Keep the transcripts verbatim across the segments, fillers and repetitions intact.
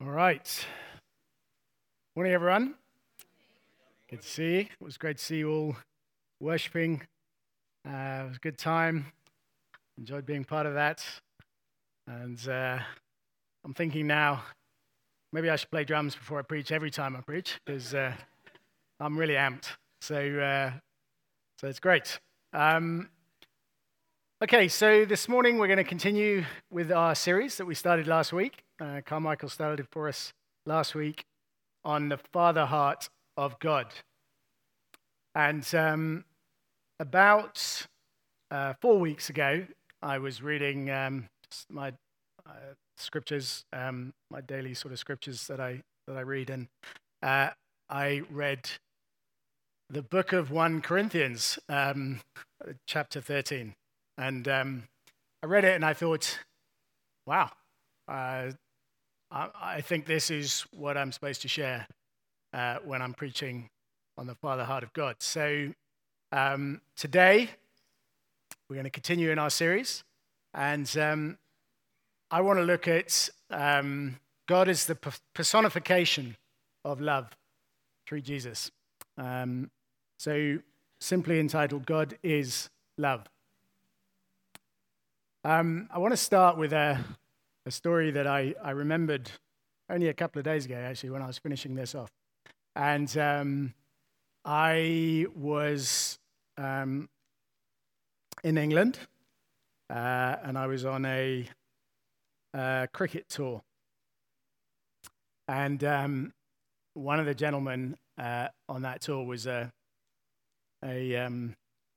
All right. Morning, everyone. Good to see you. It was great to see you all worshiping. Uh, it was a good time. Enjoyed being part of that. And uh, I'm thinking now, maybe I should play drums before I preach every time I preach, because uh, I'm really amped. So, uh, so it's great. Um, okay, so this morning we're going to continue with our series that we started last week. Uh, Carmichael started it for us last week on the Father Heart of God. And um, about uh, four weeks ago, I was reading um, my uh, scriptures, um, my daily sort of scriptures that I that I read, and uh, I read the book of First Corinthians, um, chapter thirteen, and um, I read it and I thought, wow, uh, I, I think this is what I'm supposed to share uh, when I'm preaching on the Father Heart of God. So um, today, we're going to continue in our series, and um, I want to look at um, God as the personification of love through Jesus. Um, so simply entitled, God is Love. Um, I want to start with a, a story that I, I remembered only a couple of days ago, actually, when I was finishing this off. And um, I was um, in England, uh, and I was on a, a cricket tour. And um, one of the gentlemen uh, on that tour was a, a um,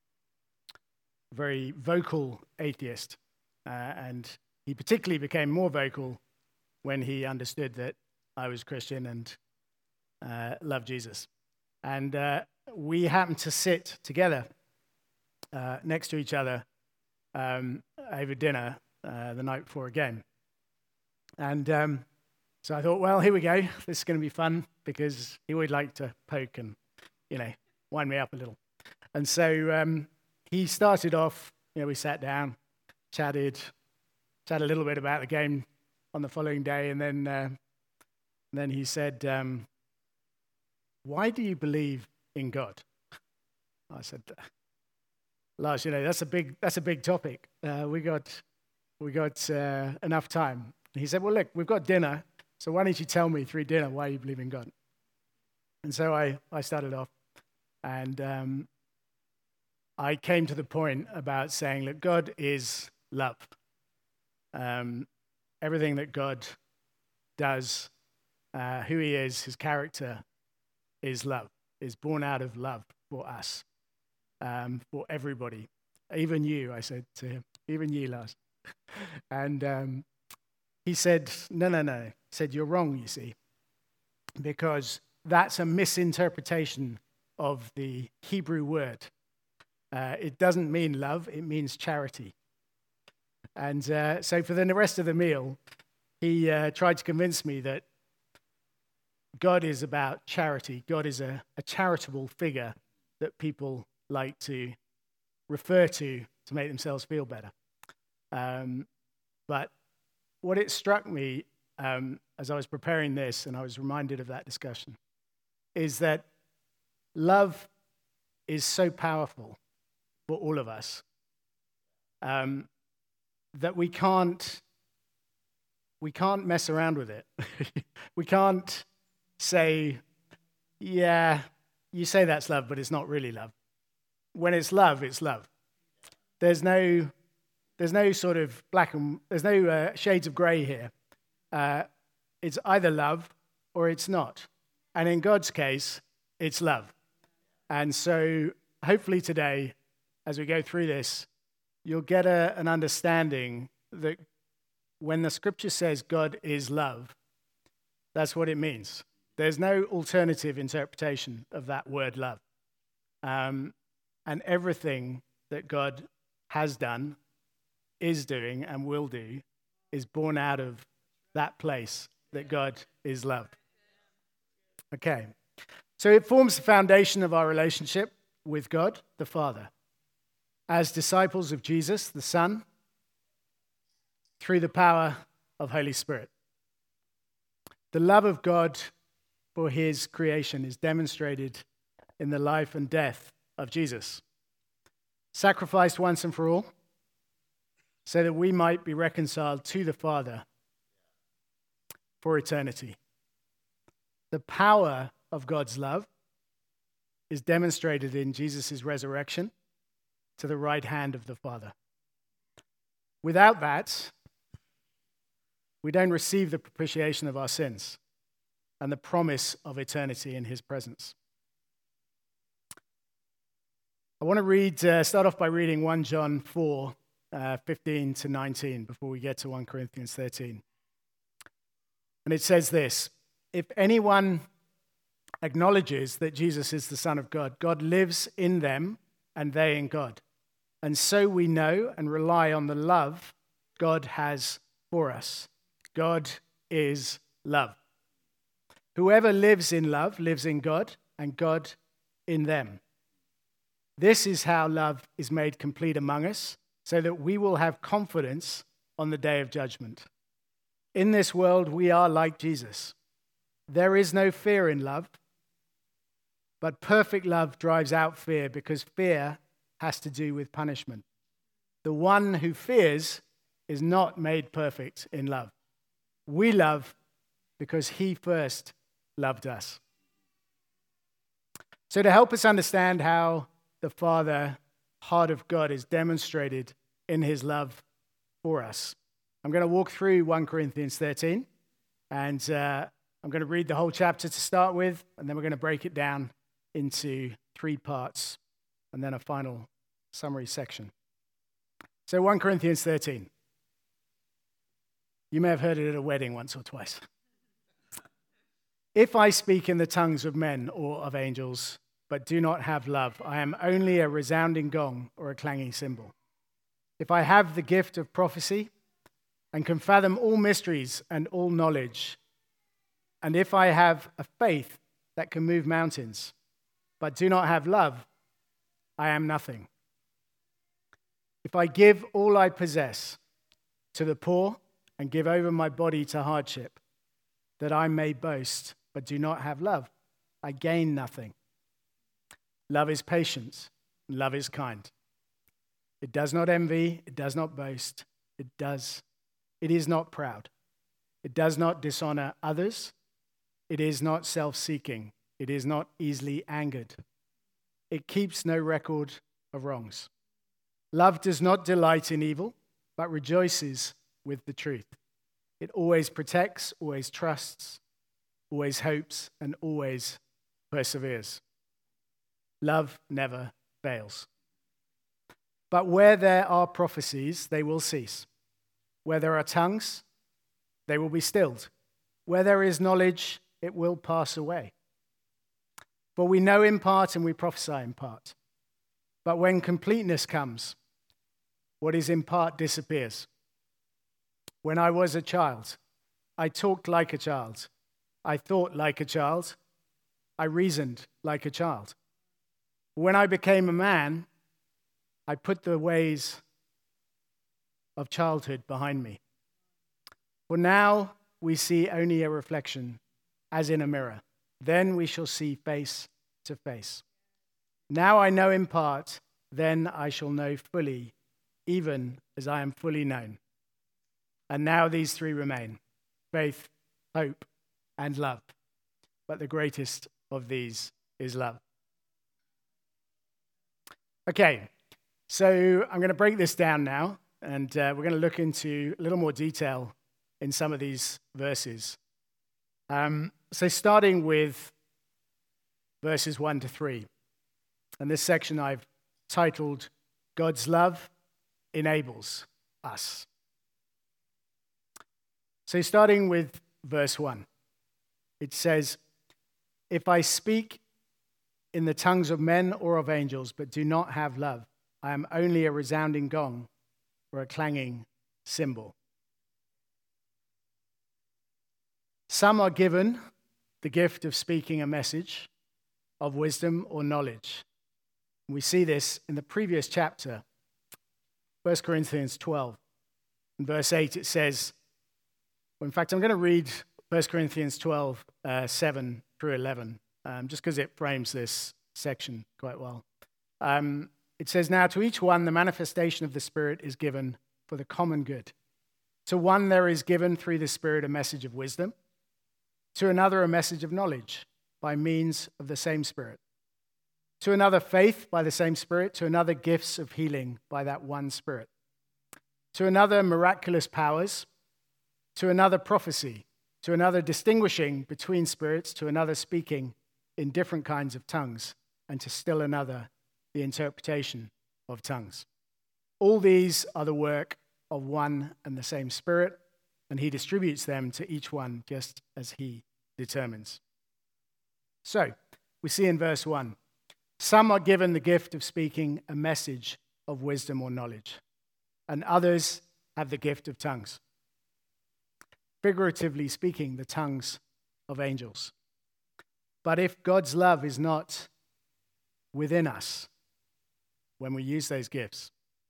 very vocal atheist. Uh, and he particularly became more vocal when he understood that I was Christian and uh, loved Jesus. And uh, we happened to sit together uh, next to each other um, over dinner uh, the night before a game. And um, so I thought, well, here we go. This is going to be fun, because he would like to poke and, you know, wind me up a little. And so um, he started off, you know, we sat down, chatted, chatted a little bit about the game on the following day, and then, uh, and then he said, um, why do you believe in God? I said, Lars, you know, that's a big that's a big topic. Uh, we got we got uh, enough time. And he said, well, look, we've got dinner, so why don't you tell me through dinner why you believe in God? And so I, I started off, and um, I came to the point about saying, look, God is love. Um, everything that God does, uh, who he is, his character, is love, is born out of love for us, um, for everybody. Even you, I said to him, even you, Lars. And um, he said, no, no, no. He said, you're wrong, you see, because that's a misinterpretation of the Hebrew word. Uh, it doesn't mean love, it means charity. And uh, so for the rest of the meal, he uh, tried to convince me that God is about charity. God is a, a charitable figure that people like to refer to to make themselves feel better. Um, but what it struck me um, as I was preparing this, and I was reminded of that discussion, is that love is so powerful for all of us um, that we can't we can't mess around with it. We can't say, yeah, you say that's love, but it's not really love. When it's love, it's love. There's no, there's no sort of black and, there's no uh, shades of gray here. Uh, it's either love or it's not. And in God's case, it's love. And so hopefully today, as we go through this, you'll get a, an understanding that when the scripture says God is love, that's what it means. There's no alternative interpretation of that word love. Um, and everything that God has done, is doing, and will do is born out of that place that God is love. Okay. So it forms the foundation of our relationship with God, the Father. As disciples of Jesus, the Son, through the power of Holy Spirit. The love of God for his creation is demonstrated in the life and death of Jesus, sacrificed once and for all, so that we might be reconciled to the Father for eternity. The power of God's love is demonstrated in Jesus' resurrection to the right hand of the Father. Without that, we don't receive the propitiation of our sins and the promise of eternity in his presence. I want to read, uh, start off by reading First John four, uh, fifteen to nineteen before we get to First Corinthians thirteen. And it says this: if anyone acknowledges that Jesus is the Son of God, God lives in them and they in God. And so we know and rely on the love God has for us. God is love. Whoever lives in love lives in God and God in them. This is how love is made complete among us, so that we will have confidence on the day of judgment. In this world, we are like Jesus. There is no fear in love, but perfect love drives out fear, because fear has to do with punishment. The one who fears is not made perfect in love. We love because he first loved us. So to help us understand how the Father, heart of God, is demonstrated in his love for us, I'm going to walk through First Corinthians thirteen, and uh, I'm going to read the whole chapter to start with, and then we're going to break it down into three parts, and then a final summary section. So First Corinthians thirteen. You may have heard it at a wedding once or twice. If I speak in the tongues of men or of angels, but do not have love, I am only a resounding gong or a clanging cymbal. If I have the gift of prophecy and can fathom all mysteries and all knowledge, and if I have a faith that can move mountains, but do not have love, I am nothing. If I give all I possess to the poor and give over my body to hardship, that I may boast, but do not have love, I gain nothing. Love is patient, and love is kind. It does not envy, it does not boast, it does, it is not proud. It does not dishonor others, it is not self-seeking, it is not easily angered. It keeps no record of wrongs. Love does not delight in evil, but rejoices with the truth. It always protects, always trusts, always hopes, and always perseveres. Love never fails. But where there are prophecies, they will cease. Where there are tongues, they will be stilled. Where there is knowledge, it will pass away. For we know in part and we prophesy in part. But when completeness comes, what is in part disappears. When I was a child, I talked like a child. I thought like a child. I reasoned like a child. When I became a man, I put the ways of childhood behind me. For now we see only a reflection, as in a mirror. Then we shall see face to face. Now I know in part, then I shall know fully, even as I am fully known. And now these three remain: faith, hope, and love. But the greatest of these is love. Okay, so I'm going to break this down now, and uh, we're going to look into a little more detail in some of these verses. Um, so starting with verses one to three. And this section I've titled, God's Love Enables Us. So starting with verse one, it says, if I speak in the tongues of men or of angels, but do not have love, I am only a resounding gong or a clanging cymbal. Some are given the gift of speaking a message of wisdom or knowledge. We see this in the previous chapter, First Corinthians twelve. In verse eight, it says, well, in fact, I'm going to read First Corinthians twelve, uh, seven through eleven, um, just because it frames this section quite well. Um, it says, "Now to each one the manifestation of the Spirit is given for the common good. To one there is given through the Spirit a message of wisdom, to another a message of knowledge by means of the same Spirit, to another faith by the same Spirit, to another gifts of healing by that one Spirit, to another miraculous powers, to another prophecy, to another distinguishing between spirits, to another speaking in different kinds of tongues, and to still another the interpretation of tongues. All these are the work of one and the same Spirit, and he distributes them to each one just as he determines." So, we see in verse one, some are given the gift of speaking a message of wisdom or knowledge, and others have the gift of tongues. Figuratively speaking, the tongues of angels. But if God's love is not within us when we use those gifts,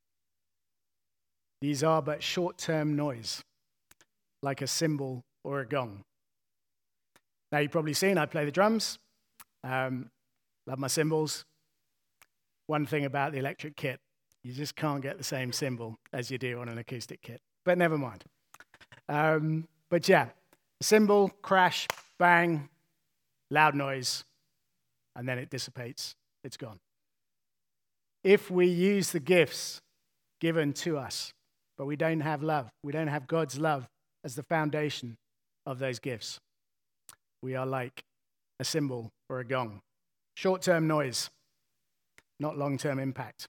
these are but short-term noise, like a cymbal or a gong. Now, you've probably seen I play the drums. Um, love my cymbals. One thing about the electric kit, you just can't get the same cymbal as you do on an acoustic kit. But never mind. Um, but yeah, cymbal, crash, bang, loud noise, and then it dissipates. It's gone. If we use the gifts given to us, but we don't have love, we don't have God's love as the foundation of those gifts, we are like a cymbal or a gong. Short-term noise, not long-term impact.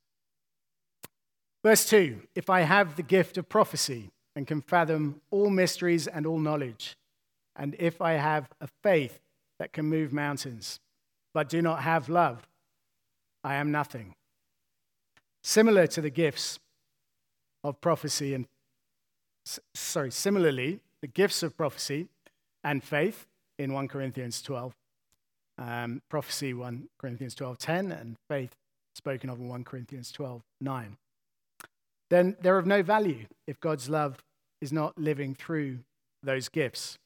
Verse two, "If I have the gift of prophecy and can fathom all mysteries and all knowledge, and if I have a faith that can move mountains, but do not have love, I am nothing." Similar to the gifts of prophecy and, sorry, similarly, the gifts of prophecy and faith in First Corinthians twelve, um, prophecy First Corinthians twelve ten, and faith spoken of in First Corinthians twelve nine. Then they're of no value if God's love is not living through those gifts.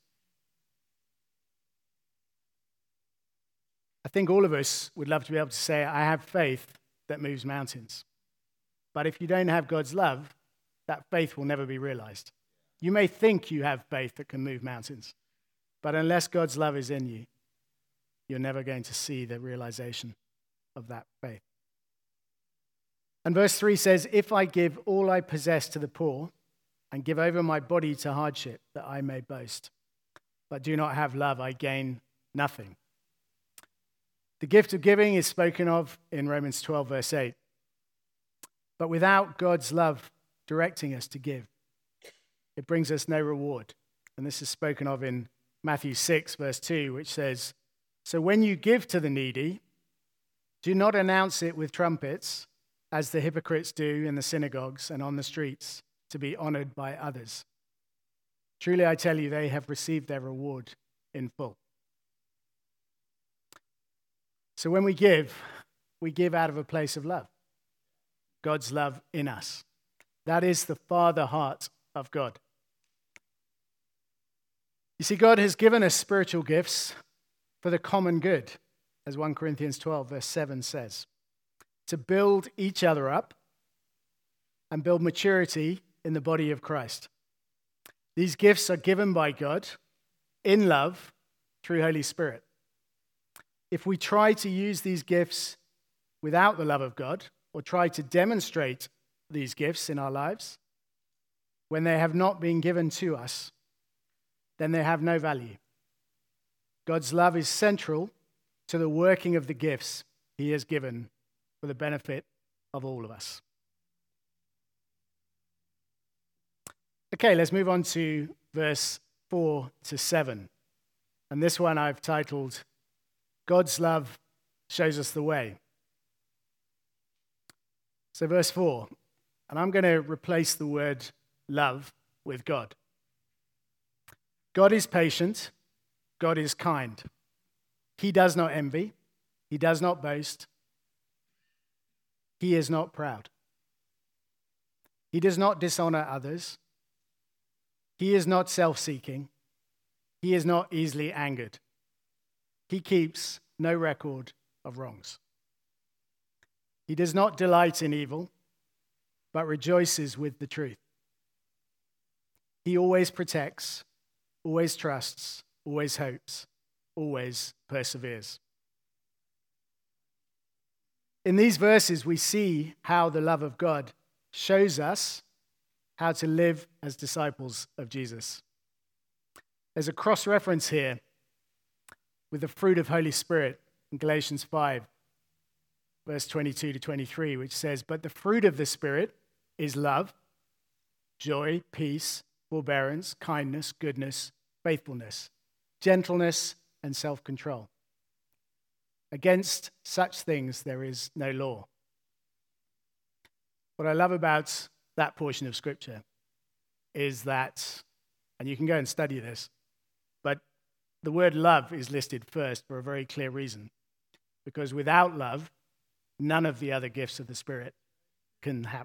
I think all of us would love to be able to say, I have faith that moves mountains. But if you don't have God's love, that faith will never be realized. You may think you have faith that can move mountains, but unless God's love is in you, you're never going to see the realization of that faith. And verse three says, "If I give all I possess to the poor and give over my body to hardship that I may boast, but do not have love, I gain nothing." The gift of giving is spoken of in Romans twelve, verse eight. But without God's love directing us to give, it brings us no reward. And this is spoken of in Matthew six, verse two, which says, "So when you give to the needy, do not announce it with trumpets, as the hypocrites do in the synagogues and on the streets, to be honored by others. Truly I tell you, they have received their reward in full." So when we give, we give out of a place of love. God's love in us. That is the Father heart of God. You see, God has given us spiritual gifts for the common good, as First Corinthians twelve, verse seven says, to build each other up and build maturity in the body of Christ. These gifts are given by God in love through Holy Spirit. If we try to use these gifts without the love of God, or try to demonstrate these gifts in our lives, when they have not been given to us, then they have no value. God's love is central to the working of the gifts he has given for the benefit of all of us. Okay, let's move on to verse four to seven. And this one I've titled, God's Love Shows Us the Way. So verse four, and I'm going to replace the word love with God. God is patient. God is kind. He does not envy. He does not boast. He is not proud. He does not dishonor others. He is not self-seeking. He is not easily angered. He keeps no record of wrongs. He does not delight in evil, but rejoices with the truth. He always protects, always trusts, always hopes, always perseveres. In these verses, we see how the love of God shows us how to live as disciples of Jesus. There's a cross-reference here with the fruit of Holy Spirit in Galatians five, verse twenty-two to twenty-three, which says, "But the fruit of the Spirit is love, joy, peace, forbearance, kindness, goodness, faithfulness, gentleness, and self-control. Against such things there is no law." What I love about that portion of Scripture is that, and you can go and study this, but the word love is listed first for a very clear reason. Because without love, none of the other gifts of the Spirit can happen.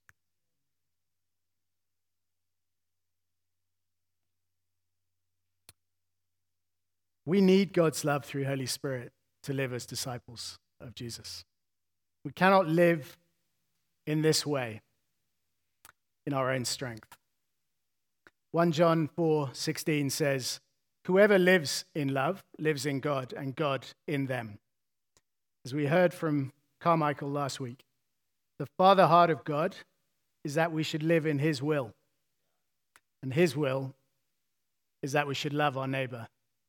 We need God's love through Holy Spirit to live as disciples of Jesus. We cannot live in this way in our own strength. First John four sixteen says, "Whoever lives in love lives in God, and God in them." As we heard from Carmichael last week, the father heart of God is that we should live in his will. And his will is that we should love our neighbor.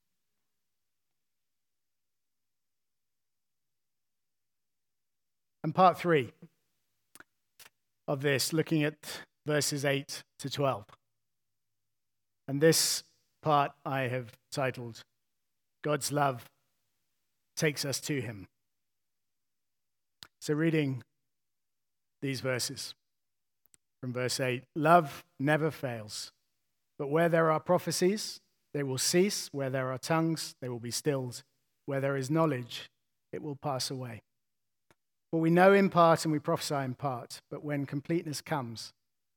And part three of this, looking at verses eight to twelve. And this part I have titled, "God's Love Takes Us to Him." So reading these verses from verse eight, "Love never fails, but where there are prophecies, they will cease. Where there are tongues, they will be stilled. Where there is knowledge, it will pass away. For we know in part and we prophesy in part, but when completeness comes,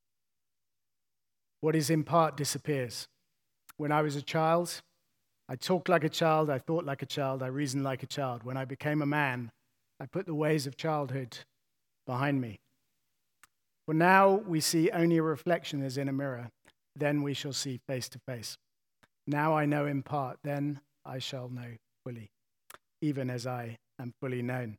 what is in part disappears. When I was a child, I talked like a child, I thought like a child, I reasoned like a child. When I became a man, I put the ways of childhood behind me. For now we see only a reflection as in a mirror, then we shall see face to face. Now I know in part, then I shall know fully, even as I am fully known."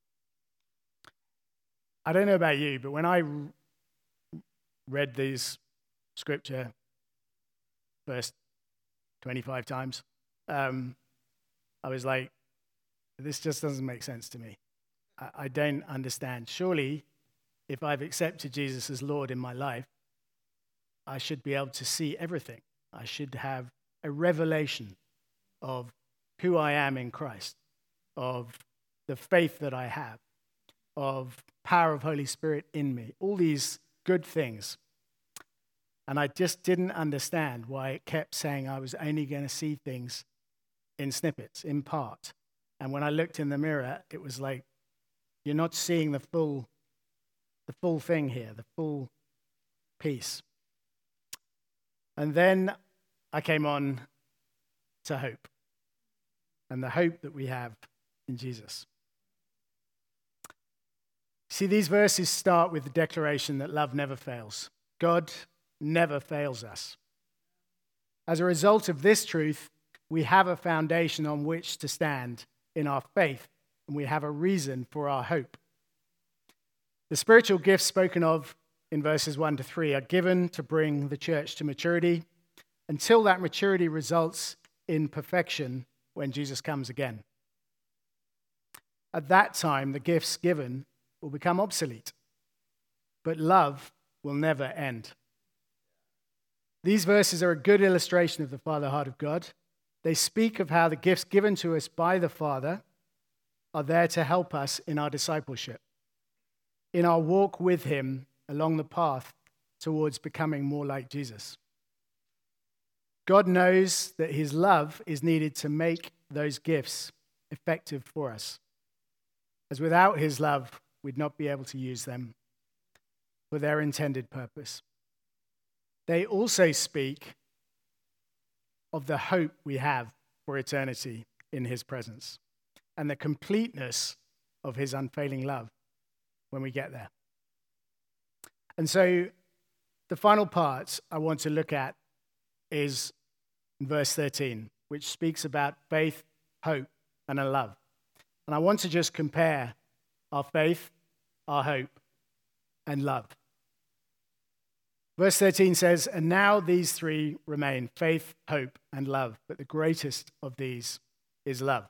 I don't know about you, but when I read these scripture first twenty-five times, um, I was like, this just doesn't make sense to me. I, I don't understand. Surely, if I've accepted Jesus as Lord in my life, I should be able to see everything. I should have a revelation of who I am in Christ, of the faith that I have, of power of Holy Spirit in me, all these good things. And I just didn't understand why it kept saying I was only going to see things in snippets, in part. And when I looked in the mirror, it was like, you're not seeing the full, the full thing here, the full piece. And then I came on to hope, and the hope that we have in Jesus. See, these verses start with the declaration that love never fails. God never fails us. As a result of this truth, we have a foundation on which to stand in our faith, and we have a reason for our hope. The spiritual gifts spoken of in verses one to three are given to bring the church to maturity until that maturity results in perfection when Jesus comes again. At that time, the gifts given will become obsolete, but love will never end. These verses are a good illustration of the Father heart of God. They speak of how the gifts given to us by the Father are there to help us in our discipleship, in our walk with him along the path towards becoming more like Jesus. God knows that his love is needed to make those gifts effective for us, as without his love, we'd not be able to use them for their intended purpose. They also speak of the hope we have for eternity in his presence and the completeness of his unfailing love when we get there. And so the final part I want to look at is in verse thirteen, which speaks about faith, hope, and a love. And I want to just compare our faith, our hope, and love. Verse thirteen says, "And now these three remain, faith, hope, and love. But the greatest of these is love."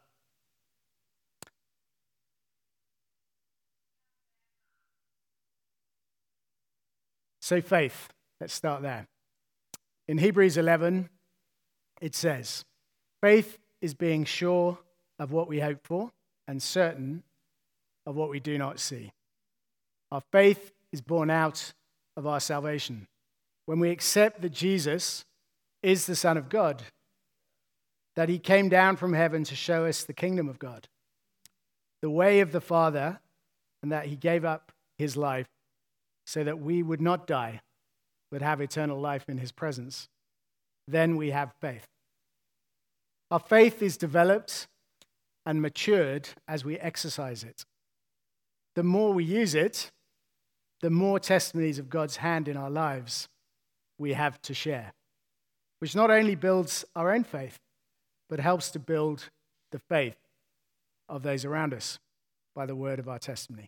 So faith, let's start there. In Hebrews eleven, it says, "Faith is being sure of what we hope for and certain of what we do not see." Our faith is born out of our salvation. When we accept that Jesus is the Son of God, that he came down from heaven to show us the kingdom of God, the way of the Father, and that he gave up his life so that we would not die, but have eternal life in his presence, then we have faith. Our faith is developed and matured as we exercise it. The more we use it, the more testimonies of God's hand in our lives we have to share, which not only builds our own faith, but helps to build the faith of those around us by the word of our testimony.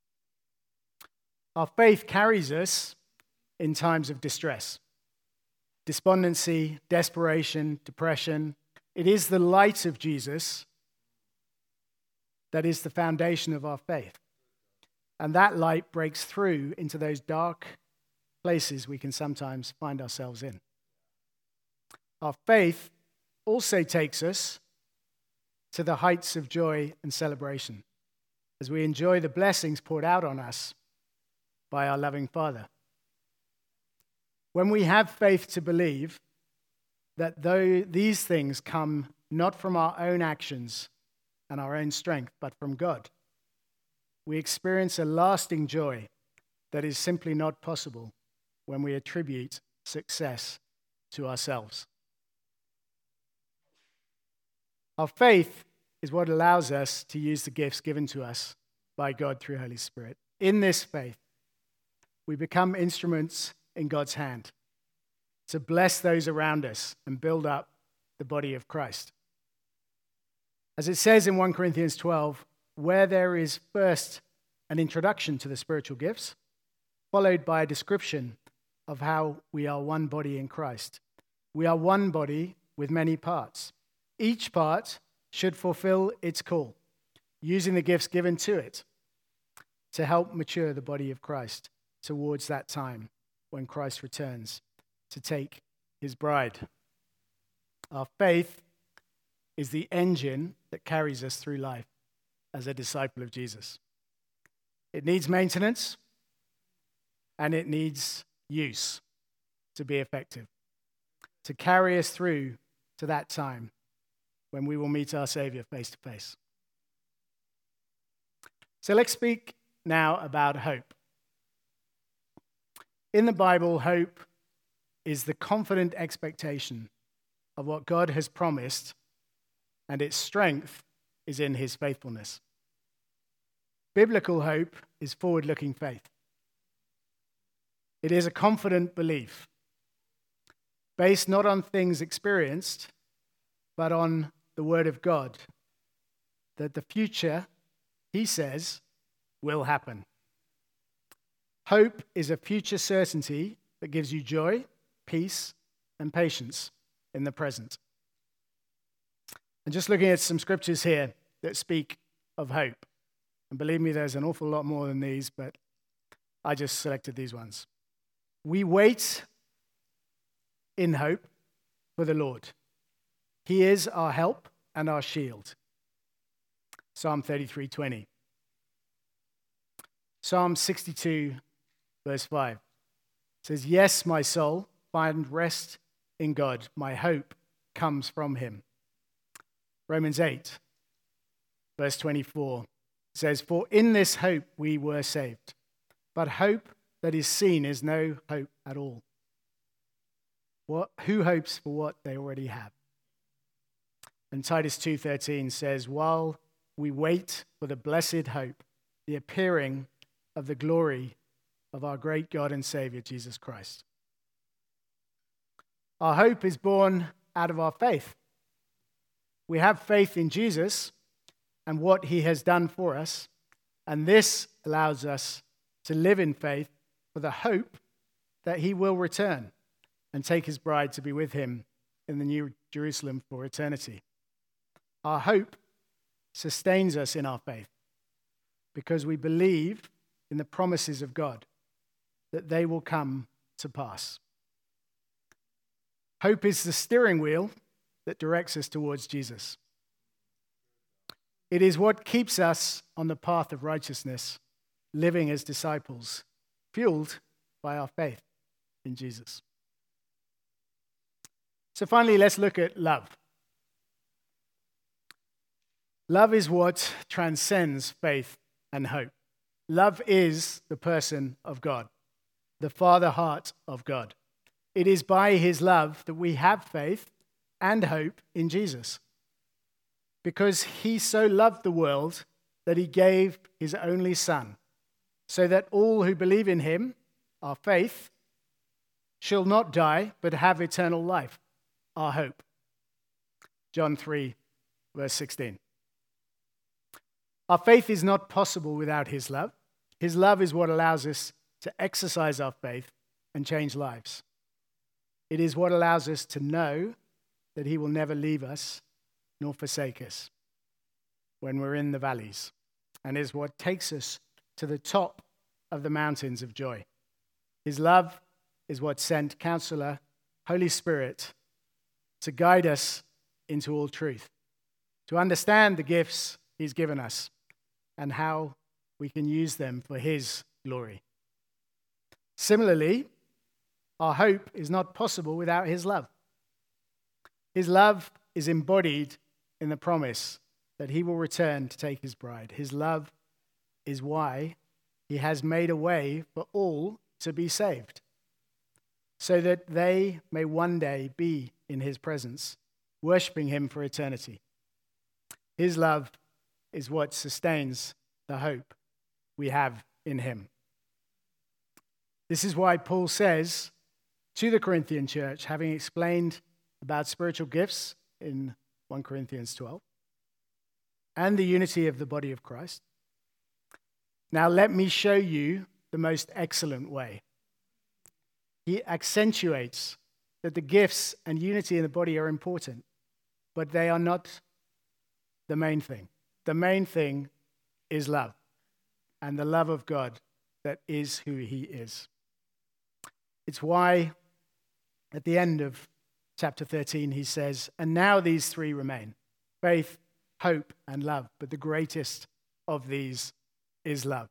Our faith carries us in times of distress, despondency, desperation, depression. It is the light of Jesus that is the foundation of our faith. And that light breaks through into those dark places we can sometimes find ourselves in. Our faith also takes us to the heights of joy and celebration as we enjoy the blessings poured out on us by our loving Father. When we have faith to believe that though these things come not from our own actions and our own strength, but from God, we experience a lasting joy that is simply not possible when we attribute success to ourselves. Our faith is what allows us to use the gifts given to us by God through Holy Spirit. In this faith, we become instruments in God's hand to bless those around us and build up the body of Christ. As it says in First Corinthians twelve, where there is first an introduction to the spiritual gifts, followed by a description of how we are one body in Christ. We are one body with many parts. Each part should fulfill its call, using the gifts given to it to help mature the body of Christ towards that time when Christ returns to take his bride. Our faith is the engine that carries us through life as a disciple of Jesus. It needs maintenance and it needs use to be effective, to carry us through to that time when we will meet our Savior face to face. So let's speak now about hope. In the Bible, hope is the confident expectation of what God has promised, and its strength is in his faithfulness. Biblical hope is forward-looking faith. It is a confident belief based not on things experienced, but on the word of God, that the future, he says, will happen. Hope is a future certainty that gives you joy, peace, and patience in the present. And just looking at some scriptures here that speak of hope. And believe me, there's an awful lot more than these, but I just selected these ones. We wait in hope for the Lord. He is our help and our shield. Psalm thirty-three twenty. Psalm sixty-two, verse five says, "Yes, my soul, find rest in God. My hope comes from him." Romans eight, verse twenty-four says, "For in this hope we were saved. But hope that is seen is no hope at all. What, who hopes for what they already have?" And Titus two thirteen says, while we wait for the blessed hope, the appearing of the glory of our great God and Savior, Jesus Christ. Our hope is born out of our faith. We have faith in Jesus and what he has done for us, and this allows us to live in faith for the hope that he will return and take his bride to be with him in the New Jerusalem for eternity. Our hope sustains us in our faith because we believe in the promises of God that they will come to pass. Hope is the steering wheel that directs us towards Jesus. It is what keeps us on the path of righteousness, living as disciples, fueled by our faith in Jesus. So finally, let's look at love. Love is what transcends faith and hope. Love is the person of God, the Father heart of God. It is by his love that we have faith and hope in Jesus, because he so loved the world that he gave his only Son, so that all who believe in him, our faith, shall not die, but have eternal life, our hope. John three, verse sixteen. Our faith is not possible without his love. His love is what allows us to exercise our faith and change lives. It is what allows us to know that he will never leave us nor forsake us when we're in the valleys, and is what takes us to the top of the mountains of joy. His love is what sent Counselor, Holy Spirit, to guide us into all truth, to understand the gifts he's given us and how we can use them for his glory. Similarly, our hope is not possible without his love. His love is embodied in the promise that he will return to take his bride. His love is why he has made a way for all to be saved, so that they may one day be in his presence, worshiping him for eternity. His love is what sustains the hope we have in him. This is why Paul says to the Corinthian church, having explained about spiritual gifts in First Corinthians twelve, and the unity of the body of Christ, now let me show you the most excellent way. He accentuates that the gifts and unity in the body are important, but they are not the main thing. The main thing is love, and the love of God that is who he is. It's why at the end of chapter thirteen he says, and now these three remain, faith, hope, and love, but the greatest of these is love.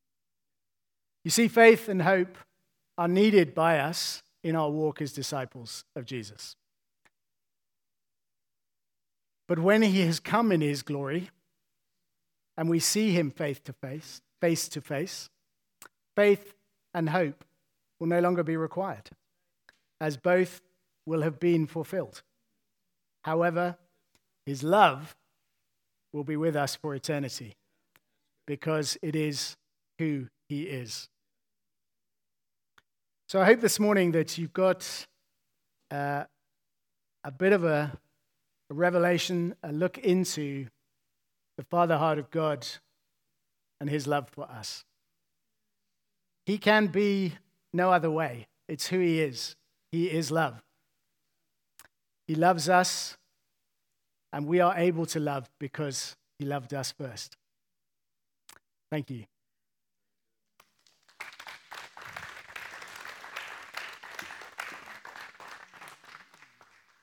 You see, faith and hope are needed by us in our walk as disciples of Jesus. But when he has come in his glory, and we see him face to face, face to face, faith and hope will no longer be required, as both will have been fulfilled. However, his love will be with us for eternity, because it is who he is. So I hope this morning that you've got uh, a bit of a, a revelation, a look into the Father heart of God and his love for us. He can be no other way. It's who he is. He is love. He loves us, and we are able to love because he loved us first. Thank you.